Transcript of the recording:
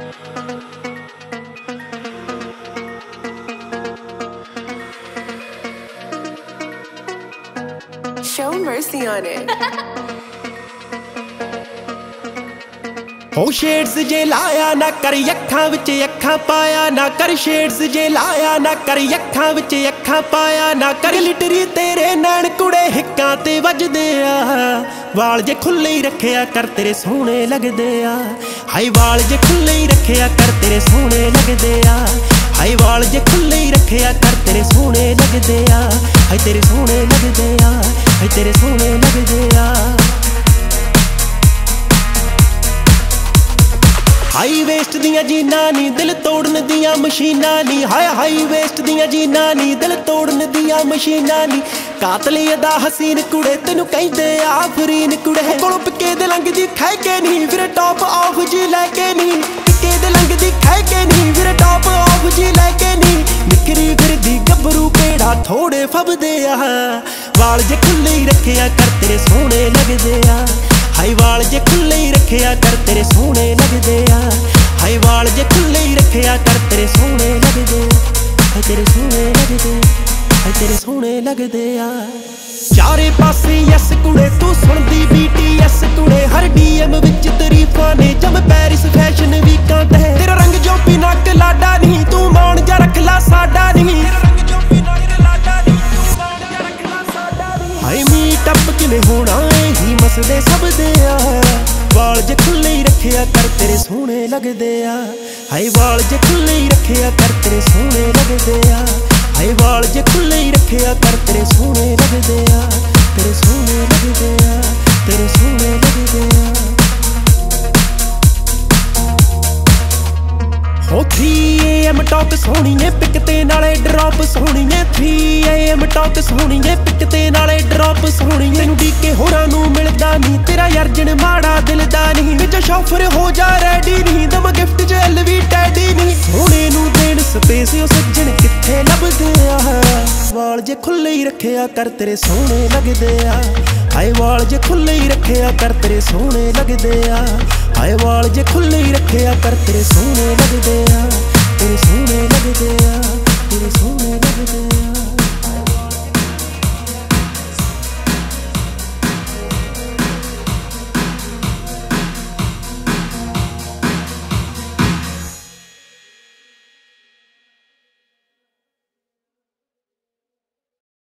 Show mercy on it. हो shades जे लाया ना कर अखां विच अखां पाया ना कर शेड्स जे लाया ना कर अखां विच अखां पाया ना कर लिटरी तेरे नैन कुड़े हिक्कां ते वजदे आ वाल जे खुले ही रखिया कर तेरे सोहणे लगदे आ हाय वाल जे खुले ही रखिया कर तेरे सोहणे लगदे आ हाय वाल जे खुले ही रखिया कर तेरे सोहणे लगदे आ हाय तेरे सोहणे लगदे आ हाय तेरे सोहणे लगदे आ हाई वेस्ट दियां जीना नी दिल तोड़न दियां मशीना नी हाई वेस्ट दियां जीना नी दिल तोड़न दियां मशीना नी कातली अदा हसीन कुड़े तेनू कहंदे आफरीन कुड़े कोलों पिके दे लंघदी खाए के नहीं फिर टॉप ऑफ जी लैके नहीं पिके दे लंघदी खाए के नहीं फिर टॉप ऑफ जी लैके नहीं निकरी फिरदी गबरू पेड़ा थोड़े फबदे आ वाल जे खुले ही रखिया कर तेरे सोहणे लगदे आ हाई वाल जे खुले ही रखिया कर तेरे सोहणे लगदे आ हाई वाल जे खुले ही रखिया कर तेरे सोहणे लगदे हाय तेरे सोहणे लगदे हाय तेरे सोहणे लगदे आ चारे पासे यस कुड़े तू सुनदी BTS कुड़े हर DM विच तरीफां ने जम पैरिस फैशन वीकां ते तेरा रंग जो बिना कलाडा नहीं तू मान जा रख ला साडा नहीं हाय मीट अप किवें होना ही मसदे सब दे आ वाल जे खुले ही रखिया कर तेरे सोहणे लगदे आ हाय वाल जे खुले ही रखिया कर तेरे सोहणे लगदे आ हाय वाल जे खुले ही रखिया कर तेरे सोहणे लगदे आ तेरे सोहणे लगदे आ तेरे सोहणे लगदे आ हो 3 AM टॉक सोहणीए पिक ते नाले ड्रॉप सोहणीए 3 AM टॉक सोहणीए पिक ते नाले ड्रॉप सोहणीए तैनू डीके होरां नू मिलदा नहीं तेरा अर्जन माड़ा दिल दा नहीं विच शॉफर हो जा रेडी नहीं दम गिफ्ट च LV टैडी नहीं सोहणे नू देण स्पेस ओ सज्जन किथे लभदे आ वाल जे खुले ही रखिया कर तेरे सोहणे लगदे आ हाय वाल जे खुले ही रखिया कर तेरे सोहणे लगदे आ हाय वाल जे खुले ही रखिया कर तेरे सोहणे लगदे आ तेरे सोहणे लगदे आ तेरे सोहणे लगदे आ।